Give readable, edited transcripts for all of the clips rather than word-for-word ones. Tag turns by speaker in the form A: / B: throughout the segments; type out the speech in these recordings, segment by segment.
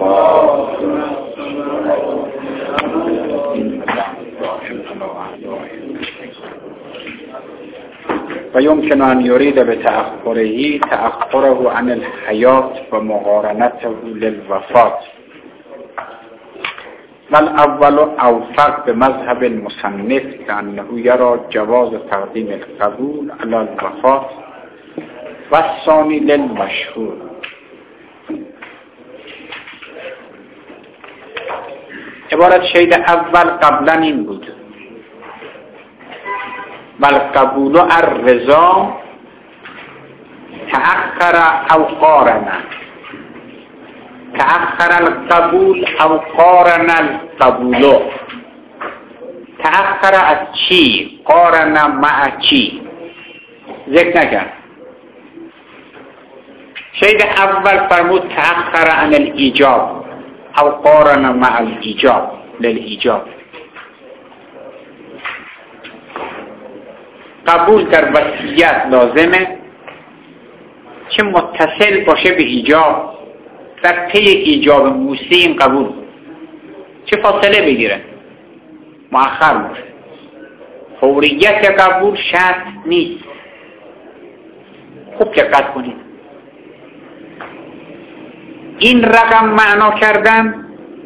A: و یمکن ان یرید به تأخره عن الحیات و مقارنته للوفات والاول اوفق به مذهب المصنف لانه یرى جواز تقدیم القبول علی الوفات و الثانی للمشهور. عبارت شهید اول قبلا این بود: والقبول الرضا تأخر او قارن، تأخر القبول او قارن القبول. تأخر از چی؟ قارن مع چی؟ ذکر نکرد. شهید اول فرمود تأخر عن الایجاب او قارن مع الایجاب للایجاب. قبول در وصیت لازمه چه متصل باشه به ایجاب، در پی ایجاب موسی این قبول، چه فاصله بگیره، مؤخر باشه. فوریت قبول شرط نیست. خوب دقت کنید. این رقم معنا کردن،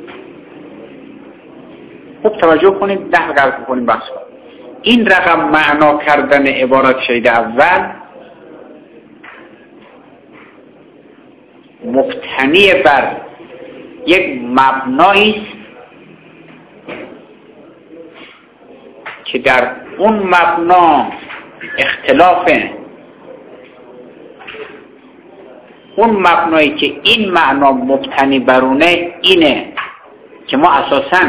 A: خوب توجه کنید، 10 دقیقه کنید بحث کنید. این رقم معنا کردن عبارت شهید اول مبتنی بر یک مبنایی است که در اون مبنا اختلافه. اون مبنایی که این معنا مبتنی برونه اینه که ما اساساً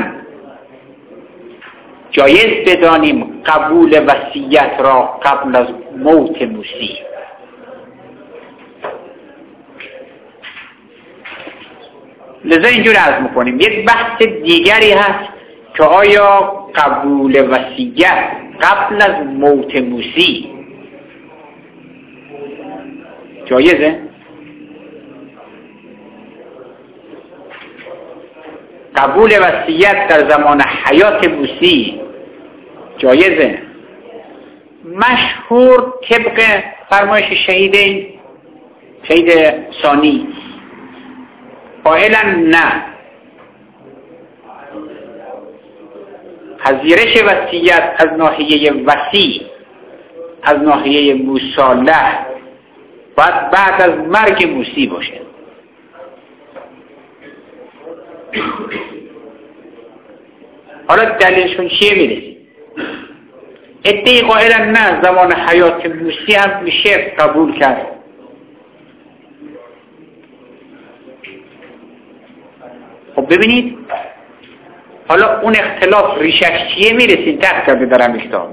A: جایز بدانیم قبول وصیت را قبل از موت موسی. لذا اینجور عرض میکنیم. یک بحث دیگری هست که آیا قبول وصیت قبل از موت موسی جایزه؟ قبول وصیت در زمان حیات موسی جایزه؟ مشهور طبق فرمایش شهید ثانی قائلا نه. پذیرش وصیت از ناحیه وصی، از ناحیه مصالح، باید بعد از مرگ موسی باشه. حالا دلیلشون چیه میرسید؟ ادعای قائلا نه زمان حیات موسی هم میشه قبول کرد. خب ببینید حالا اون اختلاف ریشش چیه میرسید؟ دست کرده درم کتاب.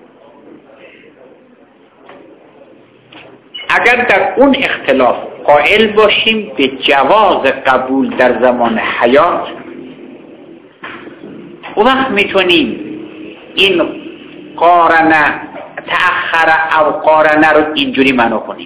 A: اگر در اون اختلاف قائل باشیم به جواز قبول در زمان حیات، اون وقت میتونیم این قارنه تأخر او قارنه رو اینجوری معنا کنیم.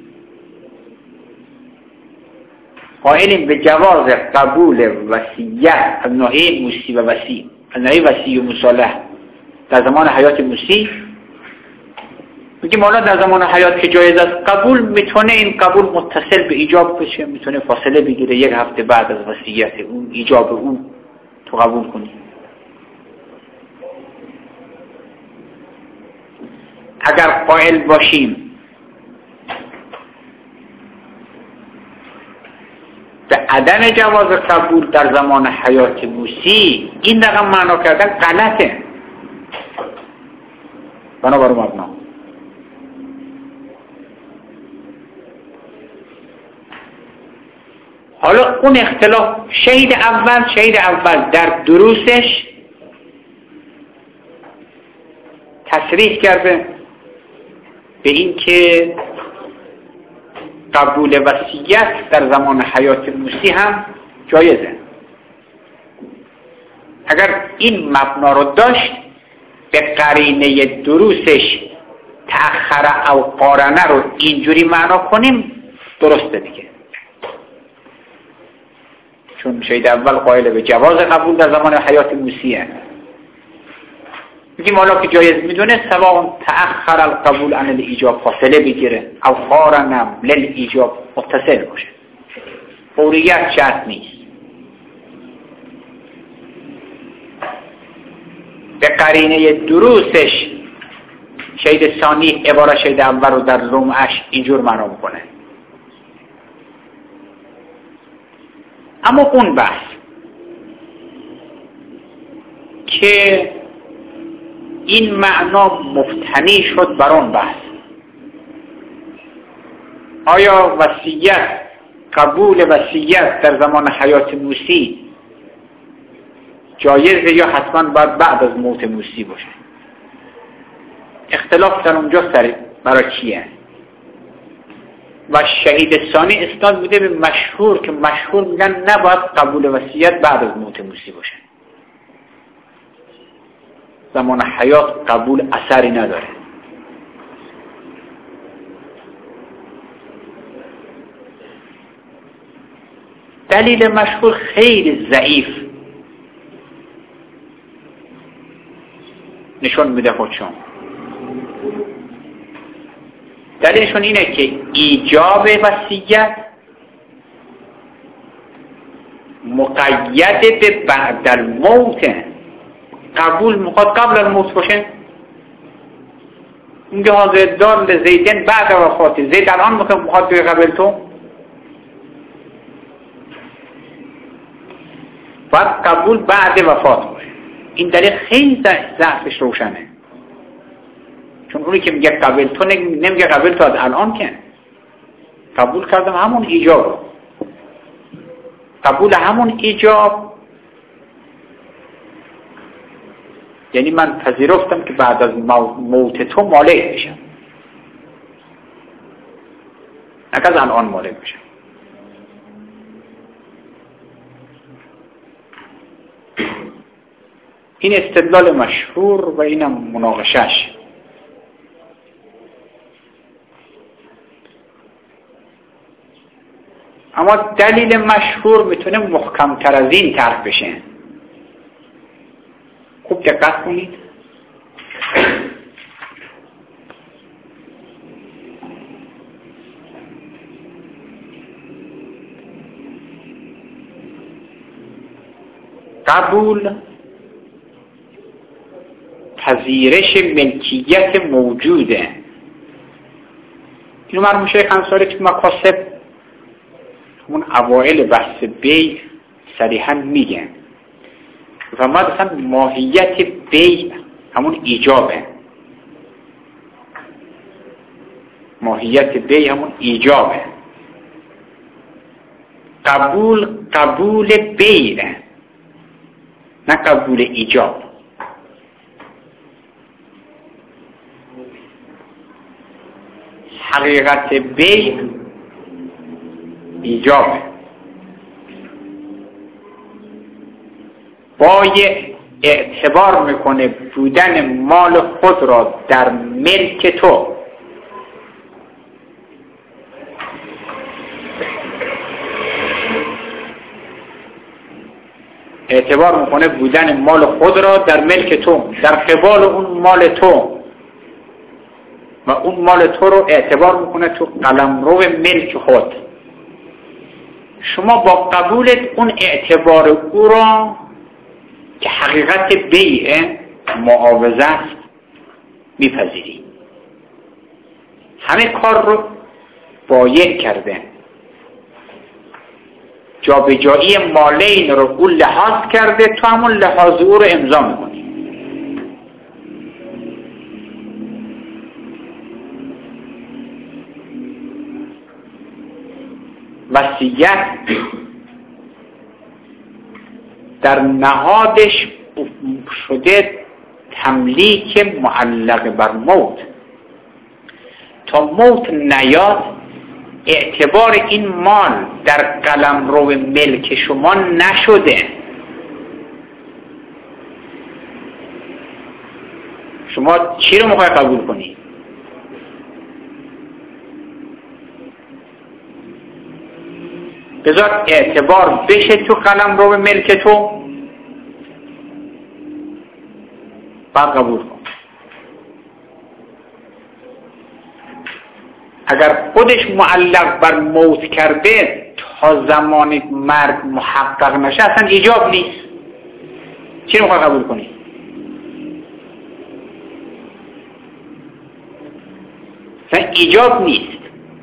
A: قائلیم به جواز قبول وصیت از ناحیه موسی و وصی، از ناحیه وصی و مصالح در زمان حیات موسی. میگیم حالا در زمان حیات که جایز است قبول، میتونه این قبول متصل به ایجاب بشه، میتونه فاصله بگیره 1 هفته بعد از وصیت اون ایجاب اون تو قبول کنی. اگر قائل باشیم به عدم جواز قبول در زمان حیات موسی، این رقم معنا کردن غلطه بنابر مبنا. حالا اون اختلاف شهید اول در دروسش تصریح کرده به این که قبول وصیت در زمان حیات موسی هم جایزه. اگر این مبنا رو داشت به قرینه دروسش تأخر او قارنه رو اینجوری معنا کنیم درسته دیگه. چون شهید اول قائل به جواز قبول در زمان حیات موسیه. میگیم حالا که جایز میدونه سواء تأخر القبول عن الایجاب فاصله بگیره او قارن للایجاب متصل باشه، فوریت شرط نیست. به قرینه دروسش شهید ثانی عبارت شهید اول رو در لمعش اینجور معنا میکنه. اما اون بحث که این معنا مفتنی شد بر اون بحث، آیا وصیت، قبول وصیت در زمان حیات موسی جایزه یا حتما باید بعد از موت موسی باشه؟ اختلاف در اونجا سر برای چیه؟ و شهید ثانی استناد بوده به مشهور که مشهور میگن نباید قبول وصیت بعد از موت موسی باشه، زمان حیات قبول اثری نداره. دلیل مشهور خیلی ضعیف نشون میده خودشون. دلیلشون اینه که ایجاب وصیت مقید به بعد الموت، قبول میخواد قبل الموت باشه. میگه حاضر دار زیدن بعد وفات زید الان میخواد به قبل تو، باید قبول بعد وفات باشه. این دلیل خیلی ضعفش روشنه، چون اونی که میگه قبل تو نمیگه قبل تو از الان، که قبول کردم همون ایجاب، قبول همون ایجاب یعنی من پذیرفتم که بعد از موت تو مالک بشم، نه از الان مالک بشم. این استدلال مشهور و اینم مناقشش. اما دلیل مشهور میتونه محکم‌تر از این طرح بشه. خوب دقت کنید. قبول پذیرش ملکیت موجوده. اینو مرحوم شیخ انصاری تو مکاسب همون اوائل بحث بیع صریحاً میگن و ما مثلا ماهیت بیع همون ایجابه، ماهیت بیع همون ایجابه. قبول بیع نه قبول ایجاب. حقیقت بیع ایجابه. بایع اعتبار میکنه بودن مال خود را در ملک تو اعتبار میکنه بودن مال خود را در ملک تو در قبال اون مال تو، و اون مال تو رو اعتبار میکنه تو قلمرو ملک خود. شما با قبولت اون اعتبار او را که حقیقت بیع معاوضه است میپذیری. همه کار رو بایع کرده، جابجایی مالین رو او لحاظ کرده، تو همون لحاظ او رو امضا میکنی. وصیت در نهادش شده تملیک معلق بر موت. تا موت نیاد اعتبار این مال در قلمرو ملک شما نشده. شما چی رو میخوای قبول کنی؟ بذار اعتبار بشه تو قلم رو به ملک تو، بعد قبول کن. اگر خودش معلق بر موت کرده تا زمان مرگ محقق نشه اصلا ایجاب نیست. چی رو میخوای قبول کنی؟ اصلا ایجاب نیست.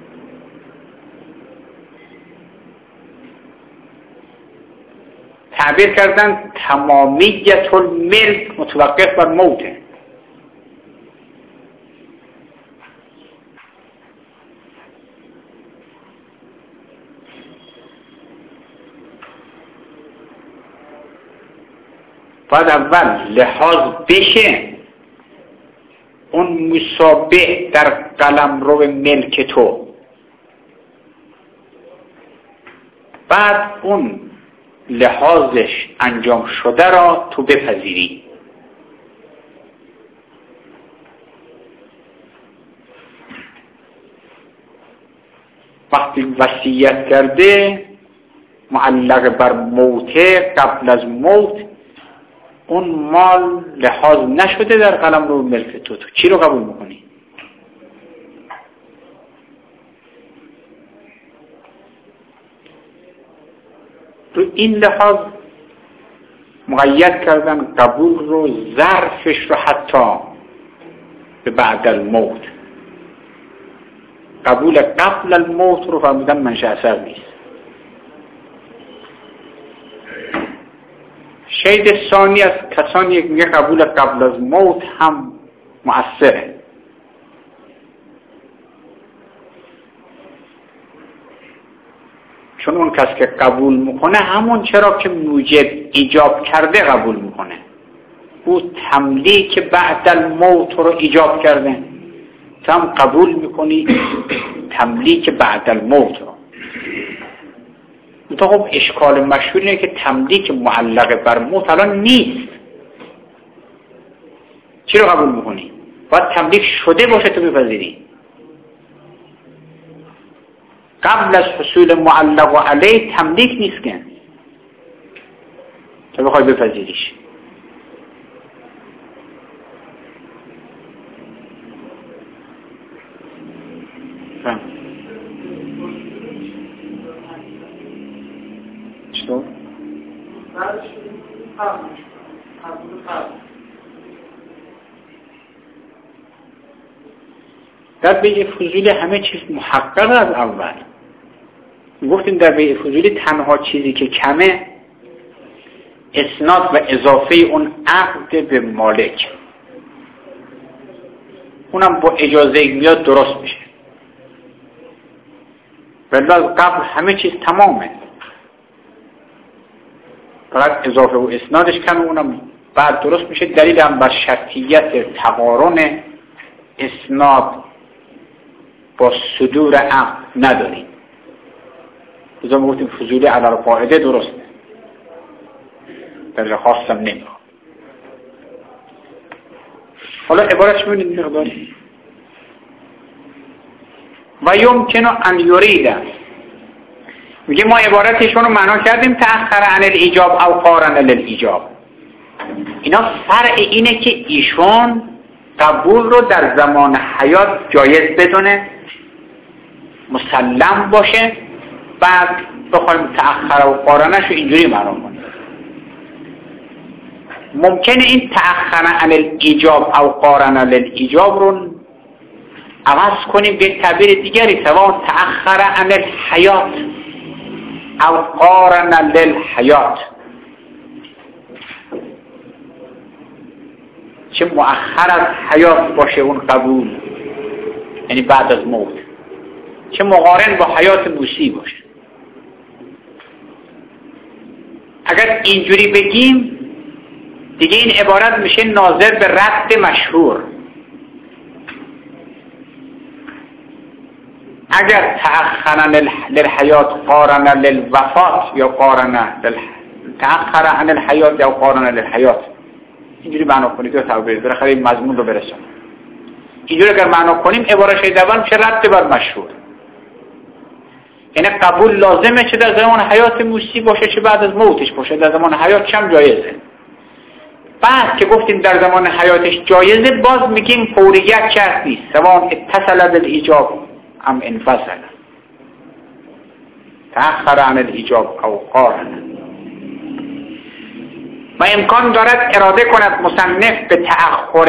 A: تعبیر کردن تمامیت الملک متوقف بر موته. باید اول لحاظ بشه اون مشابه در قلمرو ملک تو، بعد اون لحاظش انجام شده را تو بپذیری. وقتی وصیت کرده معلق بر موته قبل از موت، اون مال لحاظ نشده در قلمرو ملک تو چی رو قبول میکنی؟ رو این لحاظ مقید کردن قبول رو، ظرفش رو حتی به بعد الموت. قبول قبل الموت رو فرمودن منشأ اثر نیست. شهید ثانی از کسانی که میگه قبول قبل از موت هم مؤثره. چون اون کس که قبول میکنه همون چرا که موجب ایجاب کرده قبول میکنه. او تملیک بعد الموت رو ایجاب کرده، تو هم قبول میکنی تملیک بعد الموت رو. تو خب اشکال مشهور اینه که تملیک معلق بر موت الان نیست. چی رو قبول میکنی؟ باید تملیک شده باشه تو بپذیری. قبل از حصول معلق علیه تملیک نیست که تو بخوای بپذیریش. چطور؟ در بیع فضولی همه چیز محقق از اول. گفتیم در بیع فضولی تنها چیزی که کمه اسناد و اضافه اون عقد به مالک، اونم با اجازه میاد درست میشه. ولی از قبل همه چیز تمامه، فقط اضافه و اسنادش کمه، اونم بعد درست میشه. دلیل هم بر شرطیت تقارن اسناد با صدور عقد نداریم. بذار ما گفتیم فضولی علی القاعده درسته، در خواستم نمیخوام. حالا عبارتش ببینید مقداری. و یمکن ان یرید، میگه ما عبارتشون رو معنا کردیم تأخر عن الایجاب او قارن للایجاب. اینا فرع اینه که ایشون قبول رو در زمان حیات جایز بدونه، مسلم باشه، بعد بخوایم تأخر و قارنش رو اینجوری معنا کنیم. ممکنه این تأخر عن الایجاب او قارن للایجاب رو عوض کنیم به تعبیر دیگری، سواء تأخر عن الحیات او قارن للحیات، چه مؤخر از حیات باشه اون قبول، یعنی بعد از موت، چه مقارن با حیات موسی باشه. اگر اینجوری بگیم دیگه این عبارت میشه ناظر به رد مشهور. اگر تأخر للحیات قارن للوفات یا قارن تأخر عن الحیات یا قارن للحیات، اینجوری معنا کنید که تعبیر بالاخره این مضمون رو برسون. اینجوری اگر معنا کنیم عبارت اول میشه رد بر مشهور. یعنی قبول لازمه چه در زمان حیات موسی باشه چه بعد از موتش باشه. در زمان حیاتش هم جایزه. بعد که گفتیم در زمان حیاتش جایزه، باز میگیم فوریت شرط نیست، سواء اتصل بالایجاب ام انفصل، تأخر عن الایجاب او قارن. و امکان دارد اراده کند مصنف به تأخر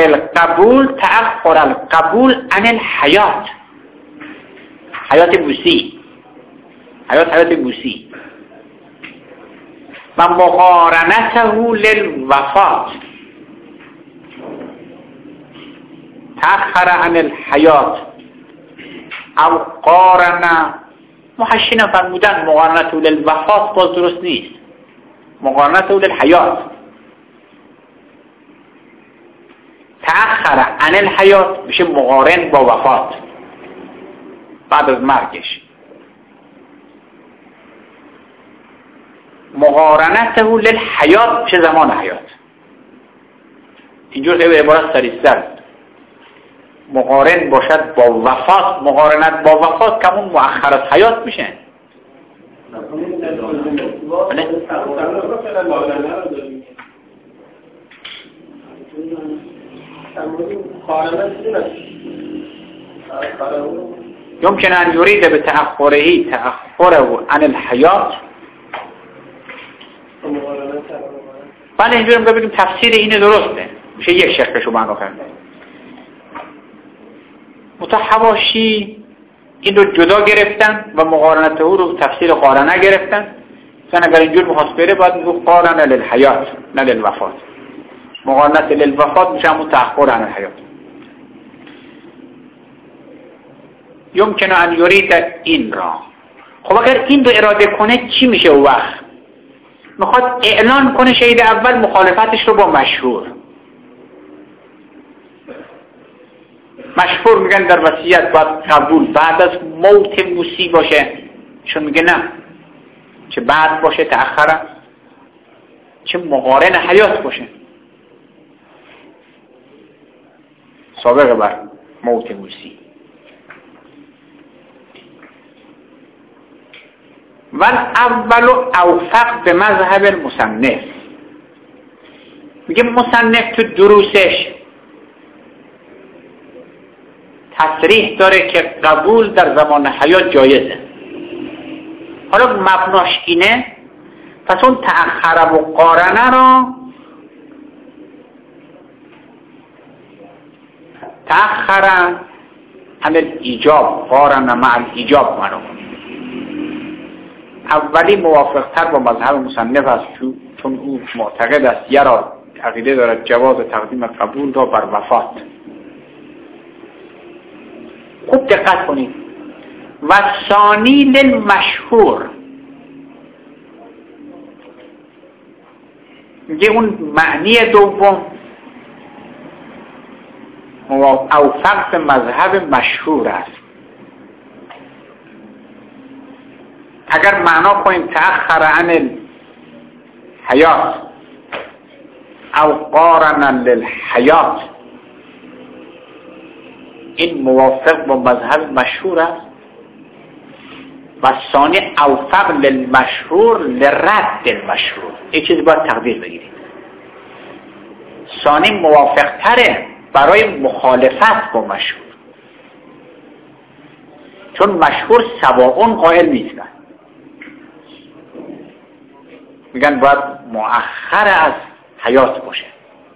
A: القبول عن الحیات، حیات موسی، حیات موسی، و مقارنته للوفات، تأخر عن الحیات او قارن. محشین فرمودن مقارنته للوفات باز درست نیست، مقارنته للحیات. تأخر عن الحیات میشه مقارن با وفات، بعد از مرگش. مقارنته للحیات چه زمان حیات. اینجور خیلی عبارت سریع‌تر، مقارن باشد با وفات، مقارنت با وفات کمون مؤخر از حیات میشه. يمكن أن يريد بتأخره تأخره عن الحياة. بله اینجوری میگم بگیم تفسیر اینه درسته، میشه یک شقشو معنا کرده. متحواشی این رو جدا گرفتن و مقارنته رو تفسیر قارنه گرفتن. مثلا اگر اینجور میخواست بره باید میگو قارنه للحیات نه للوفات. مقارنت للوفات میشه همون تأخر عن الحیات. یمکن ان یرید این را. خب اگر این رو اراده کنه چی میشه اون وقت؟ میخواد اعلان کنه شهید اول مخالفتش رو با مشهور. مشهور میگن در وصیت باید قبول بعد از موت موسی باشه، چون میگه نه، چه بعد باشه تأخره، چه مقارن حیات باشه، سابقه بر موت موسی. والاول اوفق به مذهب المصنف. میگه مصنف تو دروسش تصریح داره که قبول در زمان حیات جایزه. حالا مبناش اینه، پس اون تأخر و قارنه را تأخر عن الایجاب قارنه مع الایجاب منو. اولی موافقتر با مذهب مصنف است، چون او معتقد است یرا عقیده دارد جواز تقدیم قبول را بر وفات. خوب دقت کنید. و ثانی للمشهور، میگه اون معنی دوم اوفق به مذهب مشهور است. اگر معنا کنیم تأخر عن الحیات او قارن للحیات، این موافق با مذهب مشهور است. و ثانی اوفق للمشهور لرد المشهور. این چیزی باید تقدیر بگیرید. ثانی موافق تره برای مخالفت با مشهور، چون مشهور سواء قائل نیستن، میگن باید مؤخر از حیات باشه.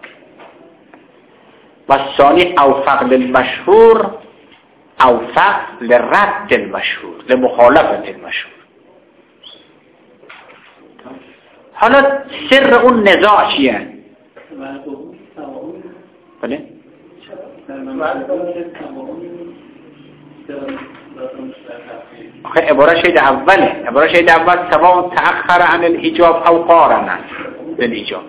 A: و ثانی اوفق للمشهور اوفق لرد المشهور لمخالفت المشهور. حالا سر اون نزاع چیه؟ بله؟ آخه عباره شهید اوله، عباره شهید اول سواء تأخر عن الایجاب او قارن بالایجاب.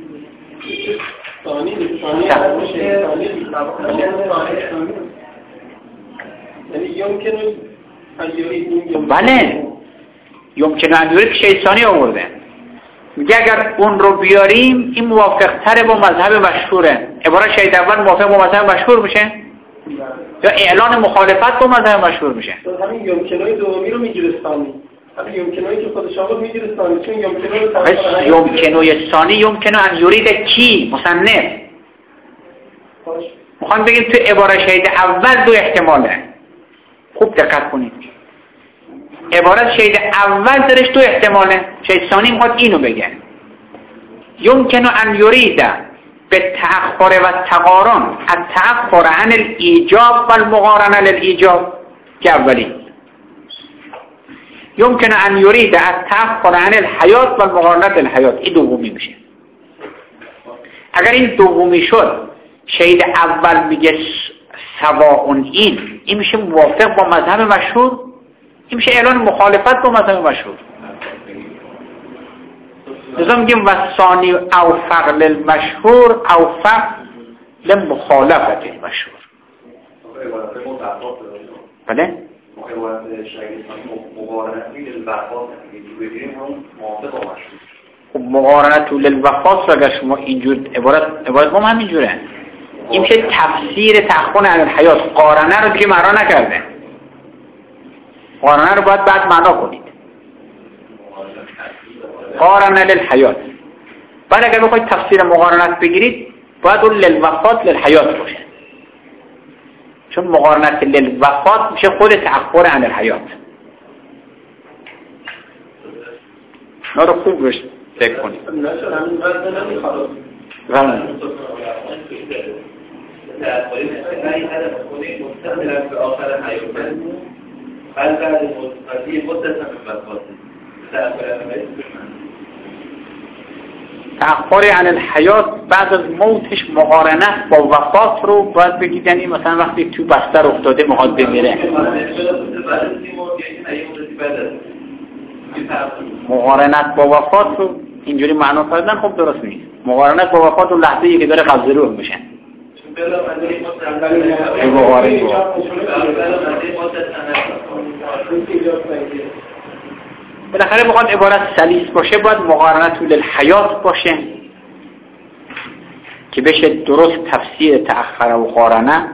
A: بله یمکن ان یرید شهید ثانی آورده. میگه اگر اون رو بیاریم این موافق تره با مذهب مشهوره. عباره شهید اول موافق با مذهب مشهور میشه. یا اعلان مخالفت با مذهب مشهور میشه.
B: همین یمکنای دومی رو میگیره ثانی. همین یمکنایی که خودش آقا میگیره ثانی، چون یمکنای
A: یمکنای ثانی یمکنه ان یرید کی مصنف. میخوام بگیم تو عبارت شهید اول دو احتماله. خوب دقت کنید. عبارت شهید اول درش دو احتماله. شهید ثانی میخواد اینو بگه. یمکنه ان یرید به تأخر و تقارن التأخر عن الایجاب و المقارنه للایجاب که اولی. یمکن ان یرید التأخر عن الحیات و المقارنه للحیات. این دومی میشه. اگر این دومی شد شهید اول میگه سواء این میشه موافق با مذهب مشهور، این میشه اعلان مخالفت با مذهب مشهور. لذا میگیم وثانی اوفق للمشهور اوفق لمخالفت المشهور. بله؟ مقارنت للوفات رو اگر شما اینجور عبارت ما هم اینجوره. این میشه تفسیر تأخر عن الحیات. قارنه رو دیگه معنا نکرده. قارنه رو باید بعد معنا کنید. قارنه للحیات. بعد اگر بخواید تفسیر مقارنت بگیرید باید اون للوفات للحیات باشه، چون مقارنت للوفات میشه خود تأخر عن الحیات. اینا رو خوب روش فکر کنید. تأخر عن الحیات بعد از موتش مقارنت با وفات رو باید بگید، یعنی مثلا وقتی تو بستر افتاده میخواد بمیره. مقارنت با وفات رو اینجوری معنا کردن خب درست نیست. مقارنت با وفات رو لحظه‌ای که داره قبض روح میشه. بالاخره بخواد عبارت سلیس باشه باید مقارنت للحیات باشه که بشه درست تفسیر تأخر و قارنه،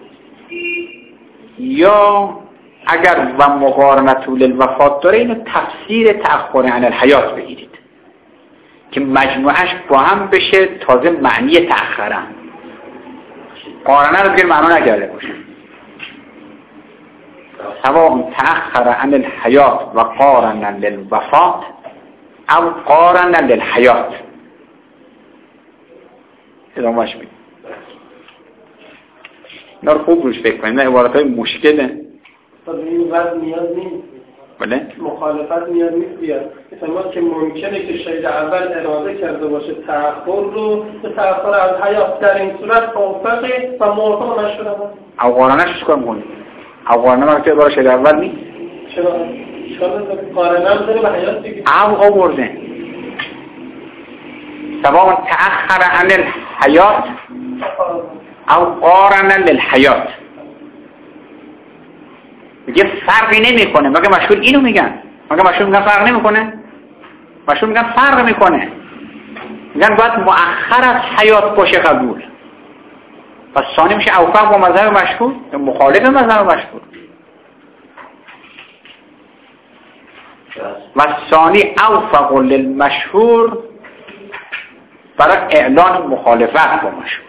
A: یا اگر و مقارنت للوفات داره اینو تفسیر تأخر عن الحیات بگیرید که مجموعش با هم بشه تازه معنی تأخره. قارنه رو دیگه معنا نکرده باشه. سواء تأخر عن الحیات و قارن للوفات او قارن للحیات. ادامهش بید. اینا رو خوب روش فکر کنید. نه عبارت های مشکله.
B: این وقت نیاز نیست.
A: بله؟
B: مخالفت نیاز نیست بیاد. مثلا که ممکنه که شهید اول اراده کرده باشه تأخر رو به تأخر از حیات، در این صورت موافقه و موافق مشهور هم.
A: او قارنش چیکار می‌کنی؟ او قارنه وقتی برای شهید اول نیست؟
B: چرا؟ قارنه هم داره به حیات دیگه.
A: او آورده. سواء تأخر عن الحیات او قارن للحیات. میگه فرقی نمیکنه. مگه مشهور اینو میگن؟ مگه مشهور میگن فرق نمیکنه؟ مشهور میگن فرق میکنه. میگن باید مؤخر از حیات باشه قبول. پس ثانی میشه اوفق با مذهب مشهور یا مخالف مذهب مشهور. و ثانی اوفق للمشهور برای اعلان مخالفت با مشهور.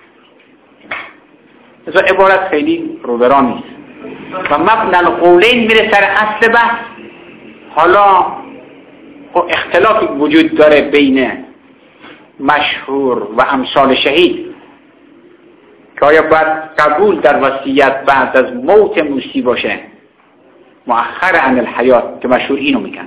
A: از عبارت خیلی روبران نیست و مبنی القولین میره سر اصل بحث. حالا اختلافی وجود داره بین مشهور و امثال شهید که آیا باید قبول در وصیت بعد از موت موسی باشه مؤخر عن الحیات که مشهور اینو میگن،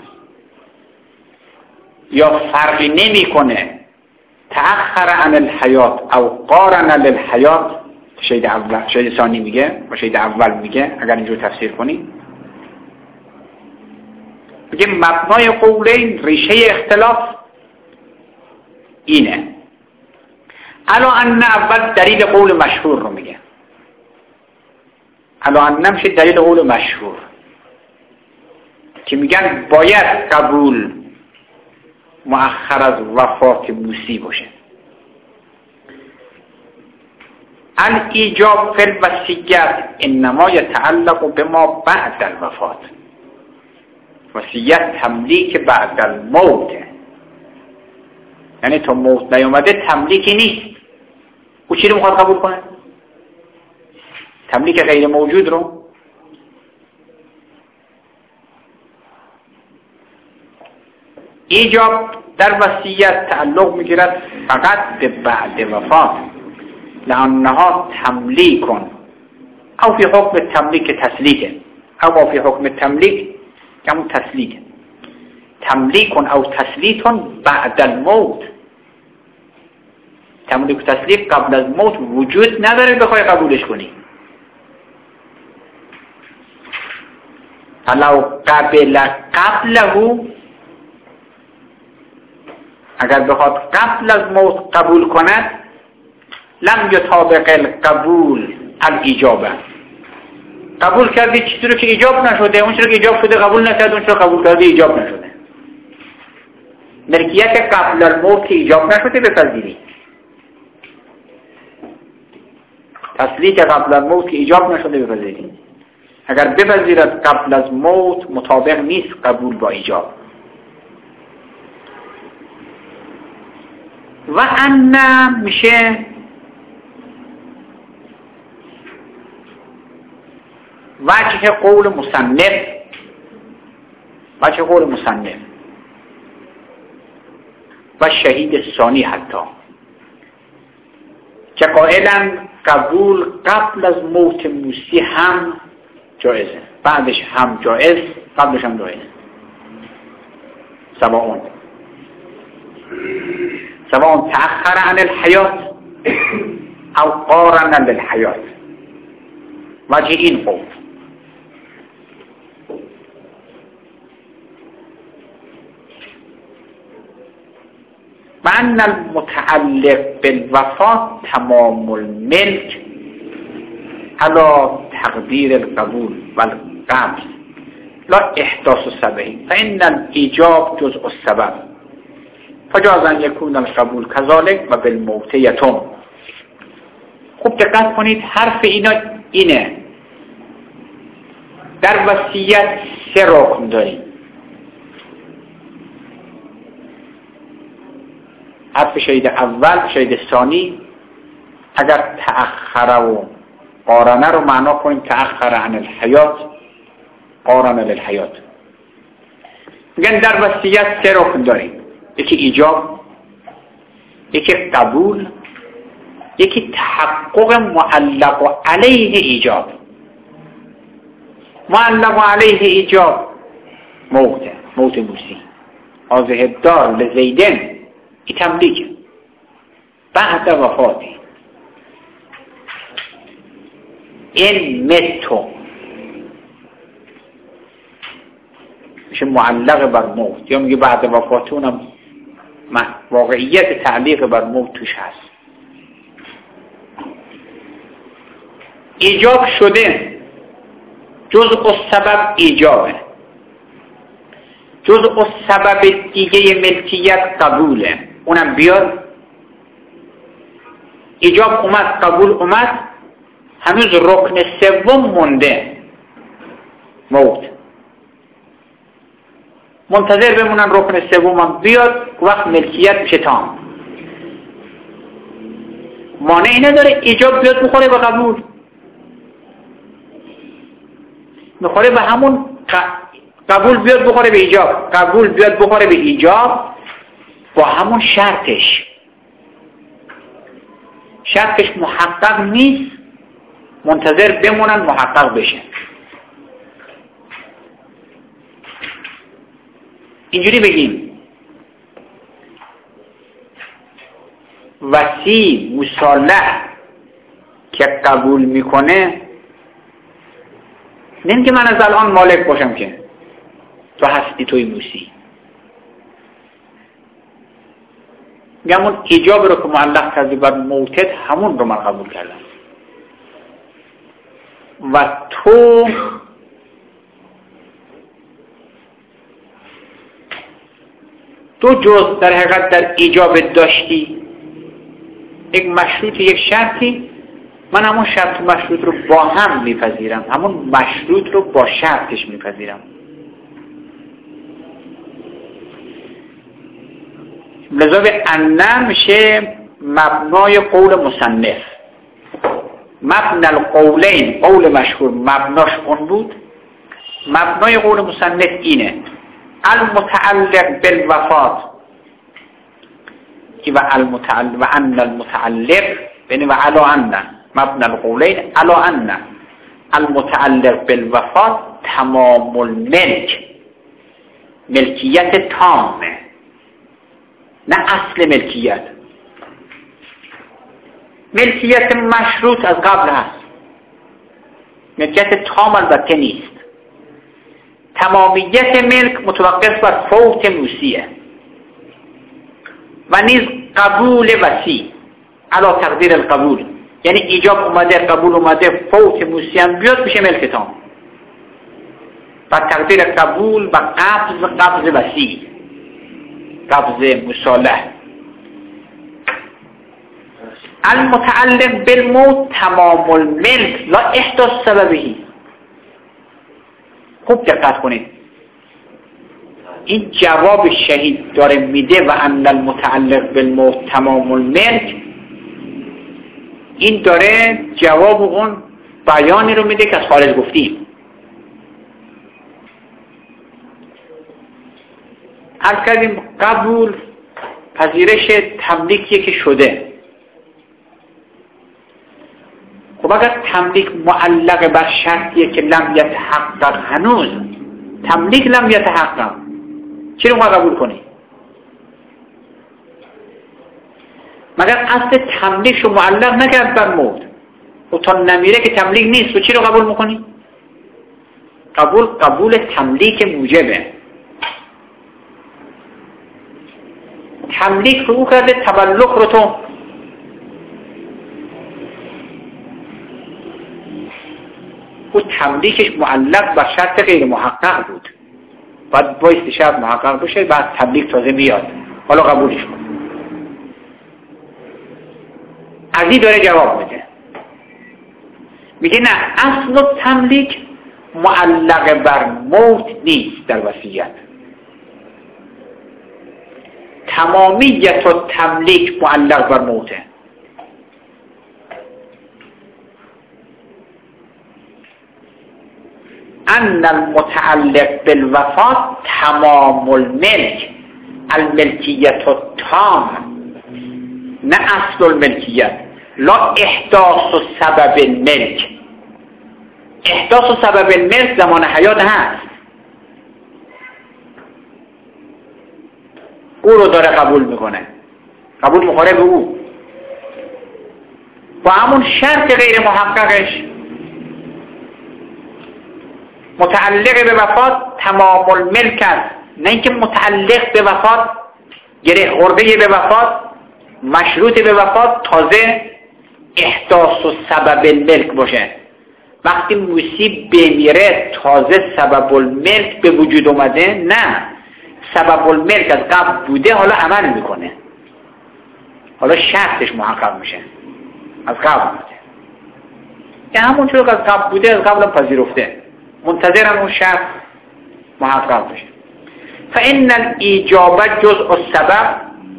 A: یا فرقی نمی کنه تأخر عن الحیات او قارن للحیات. شهید اول شهید ثانی میگه و شهید اول میگه اگر اینجور تفسیر کنی میگه مبنای قولین ریشه اختلاف اینه. الا ان اول دلیل قول مشهور رو میگه. الا ان نمیشه دلیل قول مشهور که میگن باید قبول مؤخر از وفات موسی باشه. الایجاب فی الوصیت انما یتعلق بما بعد الوفات. وصیت تملیک بعد الموت، یعنی تا موت نیامده تملیکی نیست. او چی رو میخواد قبول کنه؟ تملیک غیر موجود رو. ایجاب در وصیت تعلق میگیرد فقط به بعد وفات، لانها تملیک او فی حکم تملیک تسلیک او فی حکم تملیک کمون تسلیک، تملیک او تسلیت بعد الموت. تملیک و تسلیک قبل از موت وجود نداره بخوای قبولش کنی. فلو قبله، اگر بخواد قبل از موت قبول کند، لم یطابق القبول الایجابه. قبول کردی چیزی رو که ایجاب نشده، اون چیزی که ایجاب شده قبول نکرد، اون چیزی رو قبول کردی ایجاب نشده. ملکیت قبل الموت که ایجاب نشده بپذیری، تسلیک قبل الموت که ایجاب نشده بپذیری. اگر بپذیرد قبل از موت مطابق نیست قبول با ایجاب. و ان میشه وجه قول مصنف، وجه قول مصنف و شهید ثانی حتی که قائلا قبول قبل از موت موسی هم جایزه، بعدش هم جایز، قبلش هم جایز. سواء تأخر عن الحیات او قارن للحیات. وجه این قول و ان المتعلق بالوفات تمام الملک على تقدیر القبول والقبض لا احداث السبب فإن الإيجاب جزء السبب فجاز ان يكون القبول كذلك و بالموت يتم. خوب دقت کنید، حرف اینا اینه. در وصیت 3 رکن داریم. حرف شهید اول، شهید ثانی، اگر تأخر و قارنه رو معنا کنیم تأخر عن الحیات قارنه للحیات. میگن در وصیت 3 رکن داریم، یکی ایجاب، یکی قبول، یکی تحقق معلق علیه ایجاب. معلق علیه ایجاب موت موسی، هذه الدار لزیدن، این تملیک بعد وفاتی. این متو میشه معلق بر موت، یا میگه بعد وفات اونم واقعیت تعلیق بر موت توش هست. ایجاب شده، جزء السبب ایجابه، جزء السبب دیگه ملکیت قبوله، اونم بیاد. ایجاب اومد، قبول اومد، هنوز رکن 3 مونده، موت. منتظر بمونن رکن 3 هم بیاد، وقت ملکیت میشه تام. مانعی نداره ایجاب بیاد بخوره به قبول، میخوره به همون قبول بیاد بخوره به ایجاب، قبول بیاد بخوره به ایجاب با همون شرطش محقق نیست، منتظر بمونن محقق بشه. اینجوری بگیم وصی مصالح که قبول میکنه نمیگه من از الان مالک باشم که تو هستی توی موسی، میگم اون ایجاب رو که معلق کردی بر موتت همون رو من قبول کردم و تو جز در حقیقت در ایجاب داشتی، یک مشروط، یک شرطی من همون شرط و مشروط رو با هم میپذیرم، همون مشروط رو با شرطش میپذیرم. لذا به ان میشه مبنای قول مصنف. مبنى القولین، قول مشهور مبناش اون بود، مبنای قول مصنف اینه: المتعلق بالوفات و المتعلق و ان المتعلق یعنی و علا ان مبنى القولین علا ان المتعلق بالوفات تمام الملک، ملکیت تامه، نه اصل ملکیت. ملکیت مشروط از قبل هست، ملکیت تام البته نیست. تمامیت ملک متوقف بر فوت موسیه و نیز قبول وسیع علا تقدیر القبول، یعنی ایجاب اومده، قبول اومده، فوت موسی هم بیاد میشه ملک تام و تقدیر قبول و قبض وسیع، قبض مصالح. المتعلق بالموت تمام الملک لا احداث سببی. خوب دقت کنید، این جواب شهید داره میده و ان المتعلق بالموت تمام الملک، این داره جواب اون بیانی رو میده که از خارج گفتیم. عرض کردیم قبول پذیرش تملیکیه که شده. خب اگر تملیک معلق بر شرطیه که لم یتحقق، هنوز تملیک لم یتحقق، چی رو ما قبول کنی؟ مگر اصل تملیک رو معلق نکرد بر موت و تا نمیره که تملیک نیست، و چی رو قبول میکنی؟ قبول تملیک موجبه. تملیک رو او کرده، تبلغ رو تو او تملیکش معلق بر شرط غیر محقق بود، باید بایستی شرط محقق بشه، بعد تملیک تازه میاد، حالا قبولش کن. از این داره جواب میده، میگه نه، اصل تملیک معلق بر موت نیست در وصیت. تمامیت و تملیک معلق بر موته. ان المتعلق بالوفات تمام الملک، الملکیت التام، نه اصل الملکیت. لا احداث و سبب الملک. احداث و سبب الملک زمان حیات هست، او رو داره قبول میکنه، قبول میکنه به او با همون شرط غیر محققش. متعلق به وفات تمام الملک است، نه اینکه متعلق به وفات گره خورده به وفات، مشروط به وفات، تازه احداث و سبب الملک باشه. وقتی موسی بمیره تازه سبب الملک به وجود اومده؟ نه، سبب الملک از قبل بوده، حالا عمل میکنه، حالا شرطش محقق میشه، از قبل بوده، که همون چون از قبل بوده، از قبل پذیرفته، منتظرم اون شرط محقق بشه. فإن الإجابة جزء السبب،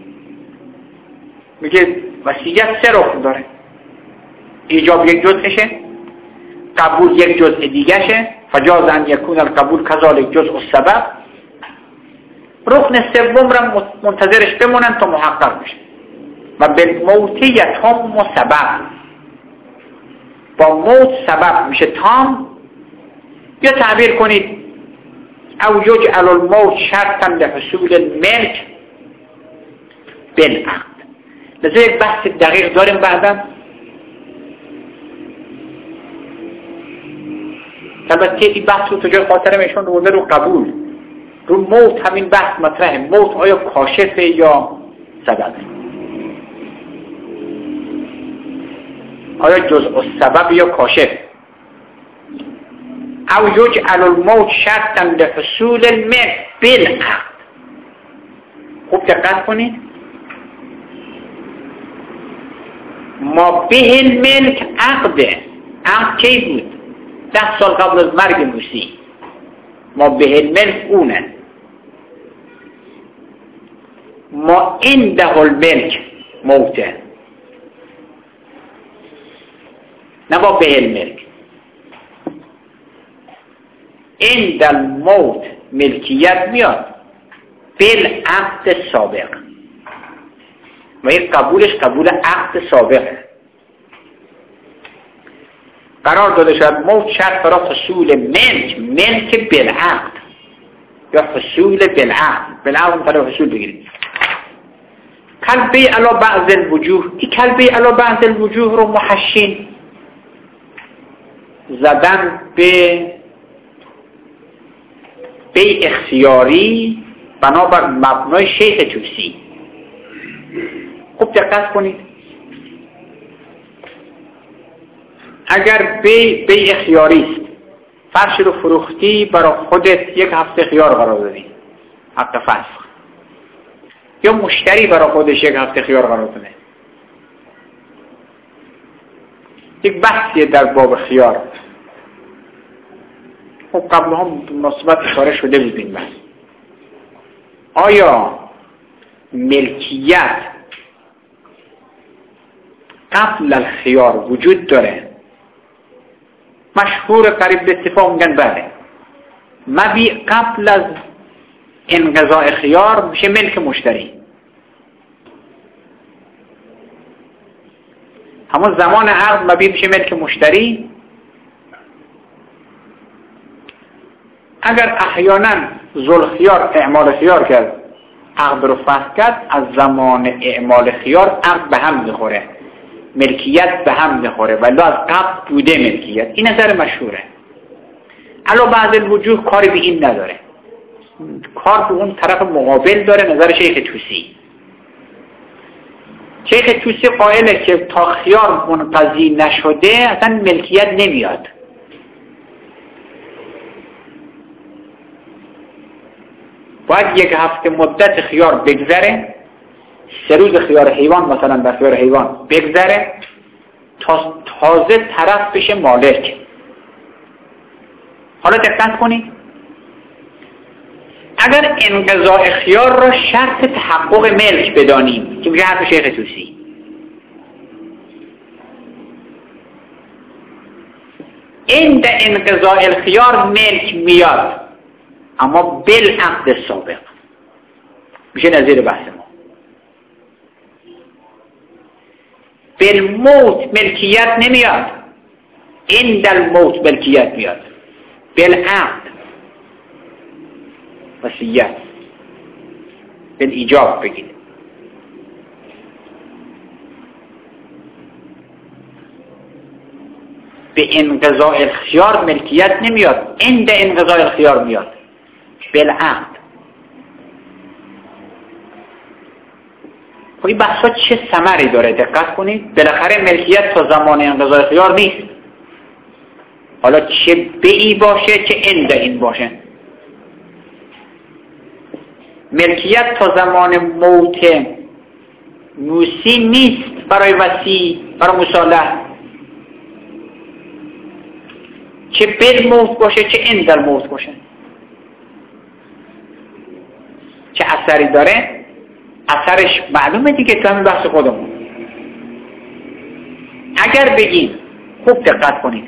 A: میگه وصیت سه رکن داره، ایجاب یک جزءشه، قبول یک جزء دیگهشه، فجاز ان یکون القبول کذالک جزء السبب. رکن سوم را منتظرش بمونن تا محقق بشه. و بالموت یتم سبب، با موت سبب میشه تام. یا تعبیر کنید او یجعل الموت شرطا لحصول الملک بالعقد. لذا یک بحث دقیق داریم بعدا، البته این بحث رو تو جای خاطرم ایشون رو رو قبول، رو موت همین بحث مطرحه. موت آیا کاشفه یا سببه؟ آیا جزء السبب یا کاشف؟ او یجعل الموت شرطا لحصول الملک بالعقد. خوب دقت کنید، ما به الملک عقده. عقد کی بود؟ 10 سال قبل از مرگ موسی. ما به الملک اونه. ما عنده الملک موته، نه ما به الملک. عند الموت ملکیت میاد بالعقد سابق و این قبولش قبول عقد سابقه. قرار داده شد موت شرط برای حصول ملک بالعقد یا حصول بالعقد طرف حصول بگیرید. کلبه علا بعض الوجوه، این کلبه علا بعض الوجوه رو محشین زدن به اختیاری بنابر مبنای شیخ توسی. خوب دقت کنید، اگر بی اختیاری است، فرش رو فروختی برای خودت 1 هفته خیار قرار دادی، حق فسخ، یا مشتری برای خودش 1 هفته خیار قرار داده. یک بحثیه در باب خیار. خب قبل هم مناسبت اشاره شده بود این بحث. آیا ملکیت قبل الخیار وجود داره؟ مشهور قریب به اتفاق میگن بله. مبیع قبل از انقضاء خیار میشه ملک مشتری. همون زمان عقد مبیع میشه ملک مشتری. اگر احیانا ذوالخیار اعمال خیار کرد، عقد رو فسخ کرد، از زمان اعمال خیار عقد به هم میخوره، ملکیت به هم میخوره، ولی از قبل بوده ملکیت. این نظر مشهوره. علا بعض الوجوه کاری به این نداره، کار به اون طرف مقابل داره، نظر شیخ توسی. شیخ توسی قائله که تا خیار منقضی نشده اصلا ملکیت نمیاد. باید 1 هفته مدت خیار بگذره، 3 روز خیار حیوان مثلا در خیار حیوان بگذره تا تازه طرف بشه مالک. حالا دقت کنید، اگر انقضاء خیار را شرط تحقق ملک بدانیم که میگه حرف شیخ توسی، عند انقضاء الخیار ملک میاد اما بالعقد سابق، میشه نظیر بحث ما. بالموت ملکیت نمیاد، عند الموت ملکیت میاد، بالعقد وصیت، بالایجاب بگید. به انقضاء الخیار ملکیت نمیاد، عند انقضاء الخیار میاد، بالعقد. خب این بحثا چه ثمری داره؟ دقت کنید. بالاخره ملکیت تا زمان انقضاء خیار نیست، حالا چه بیعی باشه چه عند این باشه. ملکیت تا زمان موت موسی نیست برای وصی، برای مصالح، چه بالموت باشه چه عند الموت باشه. چه اثری داره؟ اثرش معلومه دیگه تو همین بحث خودمون. اگر بگیم، خوب دقت کنید،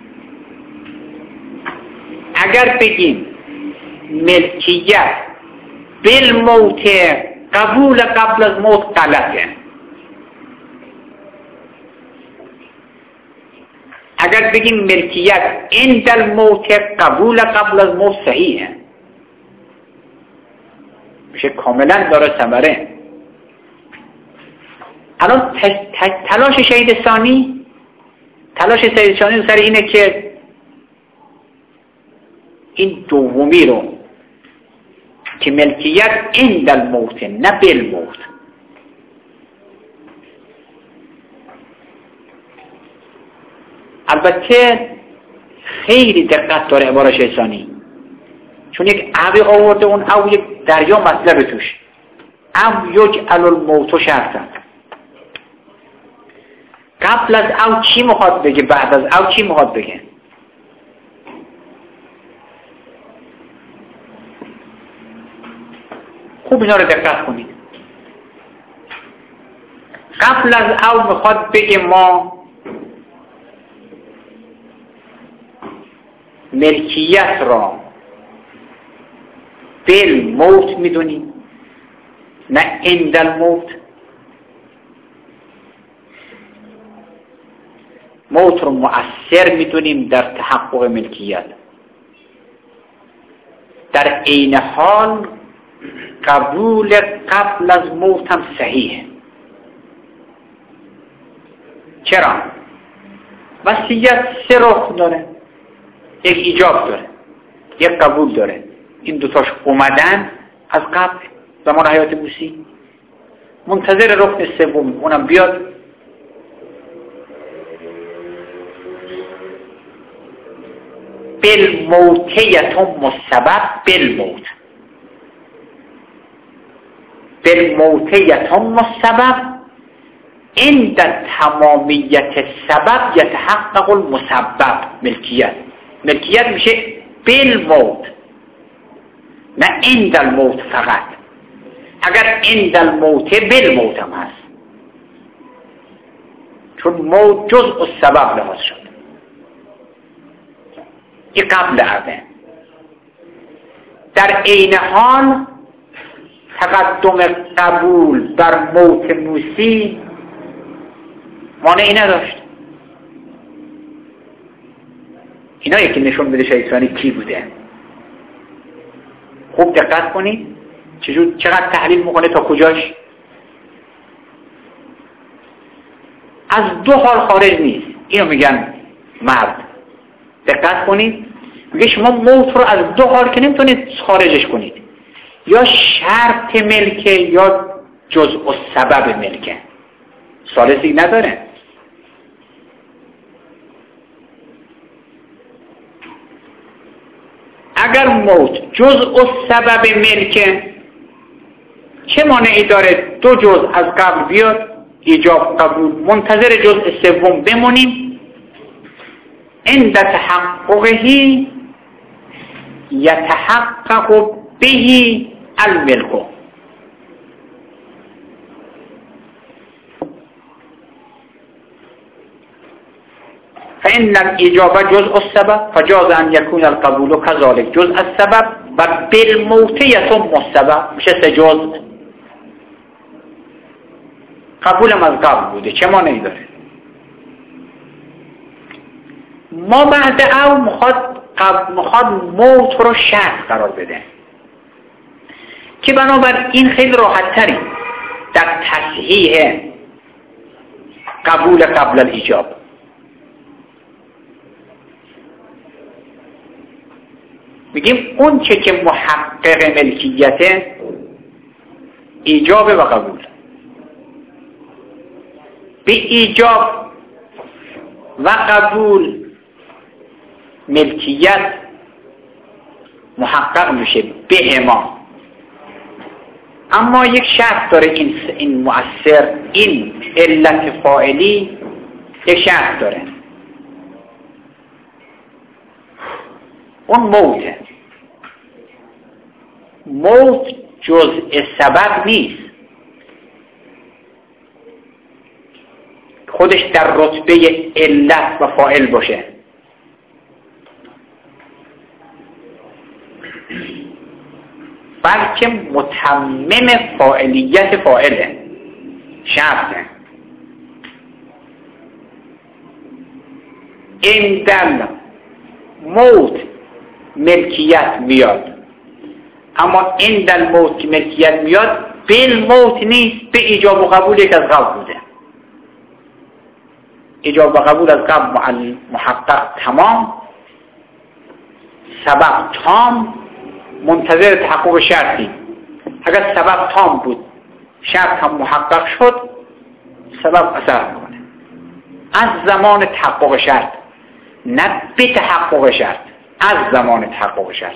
A: اگر بگیم ملکیت بالموت قبول قبل از موت غلطه، اگر بگیم ملکیت عند الموت قبول قبل از موت صحیحه، میشه کاملا داره ثمره. الان تلاش شهید ثانی سر اینه که این دومی رو که ملکیت عند الموت نه بالموت، البته خیلی دقت داره عبارت شهید ثانی، چون یک عوی آورده، اون عوی یک دریا مطلب توش، عو یجعل الموت شرطا. قبل از او چی میخواد بگه، بعد از او چی میخواد بگه؟ خوب اینا رو دقت کنید. قبل از او میخواد بگه ما ملکیت را بالموت میدونیم، نه عند الموت. موت رو مؤثر میدونیم در تحقق ملکیت. در عین حال قبول قبل از موت هم صحیحه. چرا؟ وصیت سه رکن داره، یک ایجاب داره، یک قبول داره. این دوتاش اومدن از قبل زمان حیات موسی، منتظر رکن سوم اونم بیاد. بالموت یتم السبب بالموت، بالموت یتم السبب عند تمامیت السبب یتحقق المسبب. ملکیت میشه بالموت، نه عند الموت فقط. اگر عند الموت بالموت هم هست، چون موت جزء السبب لحاظ شد. این قبل عرضه. در عین حال تقدم قبول بر موت موسی مانعی نداشت. اینا یکی نشون بده شیطانی کی بوده. خوب دقت کنید چقدر تحلیل میکنه تا کجاش. از دو حال خارج نیست. اینو میگن مرد. دقت کنید، میگه شما موت رو از دو حال که نمیتونید خارجش کنید، یا شرط ملکه یا جزء السبب ملکه، ثالثی نداره. اگر موت جزء السبب ملکه، چه مانعی داره دو جزء از قبل بیاد، ایجاب قبول، منتظر جزء سوم بمونیم. عند تحققه یتحقق به الملک. فإن الإجابة جزء السبب فجاز أن يكون القبول كذلك جزء السبب و بالموت يتم السبب. میشه سه جزء. قبولم از قبل بوده، چه مانعی داره؟ ما بعد او میخواد موت رو شرط قرار بده که بنابر این خیلی راحت تری در تصحیح قبول قبل الایجاب. میگیم اون چه که محقق ملکیت ایجاب و قبول. به ایجاب و قبول ملکیت محقق میشه به ما، اما یک شرط داره. این مؤثر، این علت فاعلی یک شرط داره، اون موته. موت جزء سبب نیست، خودش در رتبه علت و فاعل باشه. بلکه متمم فاعلیت فاعله، شرطه. این در موت ملکیت میاد، اما این در موت که ملکیت میاد بالموت نیست، به ایجاب و قبول یک از قبل بوده. ایجاب و قبول از قبل محقق تمام، سبب تام، منتظر تحقق شرطی. اگر سبب تام بود، شرط هم محقق شد، سبب اثر میکنه از زمان تحقق شرط، نه به تحقق شرط، از زمان تحقق شرط.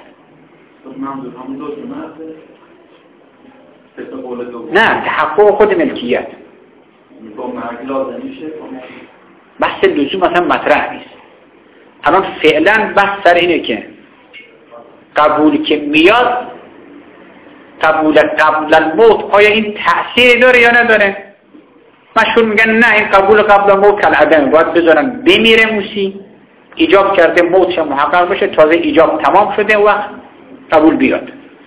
A: نه، تحقق خود ملکیت. بحث لزوم اصلا مطرح نیست. الان فعلا بحث سر اینه که قبولی که میاد، قبول قبل الموت آیا این تأثیر داره یا نداره؟ مشهور میگن نه، این قبول قبل الموت کالعدم، باید بذارن بمیره موسی، ایجاب کرده موتش محقق بشه، تازه ایجاب تمام شده وقت قبول بیاد.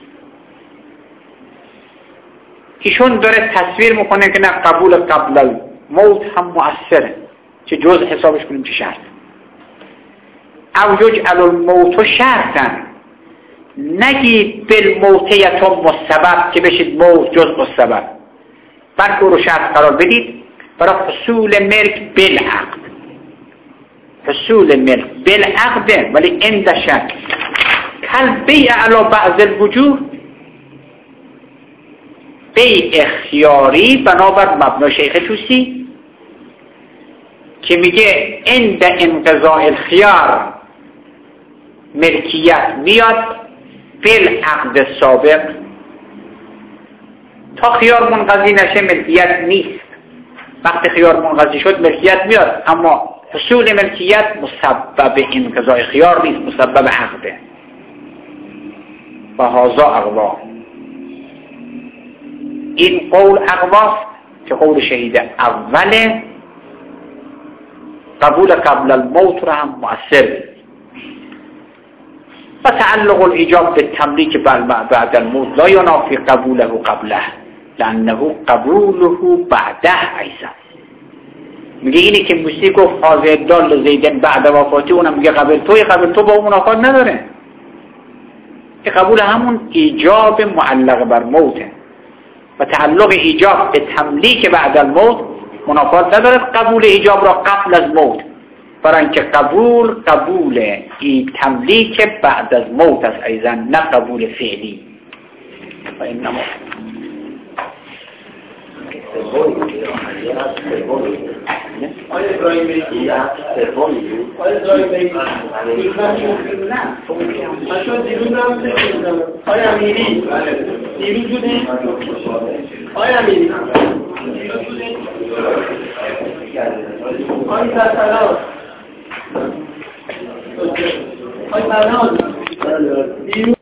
A: ایشون داره تصویر میکنه که نه، قبول قبل الموت هم مؤثره، چه جزء حسابش کنیم چه شرط. او یجعل الموت شرطا، نگید بالموتیتم السبب که بشید موت جزء السبب، بلکه رو شرط قرار بدید برای حصول ملک بالعقد. حصول ملک بالعقد ولی عند شرط کل بیع علی بعض الوجوه، بیع اختیاری بنابر مبنای شیخ توسی که میگه عند انقضاء الخیار ملکیت میاد بالعقد سابق، تا خیار منقضی نشه ملکیت نیست. وقتی خیار منقضی شد ملکیت میاد، اما حصول ملکیت مسبب انقضاء خیار نیست، مسبب عقده. و هذا اقوا، این قول اقواست که قول شهید اوله قبول قبل الموت را هم مؤثر. و تعلق الإجاب بالتملیک بعد الموت لا ينافي قبوله قبله لأنه قبوله بعده ایضا. میگه اینی که موسی گفت حاضر دال زیدن بعد وفاتی، اونم میگه قبل تو با اون منافات نداره. این قبول همون ایجاب معلق بر موته و تعلق ایجاب به تملیک بعد الموت منافات نداره. قبول ایجاب را قبل از موت، برای اینکه قبول تملیک بعد از موت است ایضا، نه قبول فعلی. و اینما
B: آیا ابراهیم بیگی من دیروز هم سکنم آیا امیری دیروز بودی؟ آیا امیری دیروز بودی؟ آیا سرسلام آیا سرسلام دیروز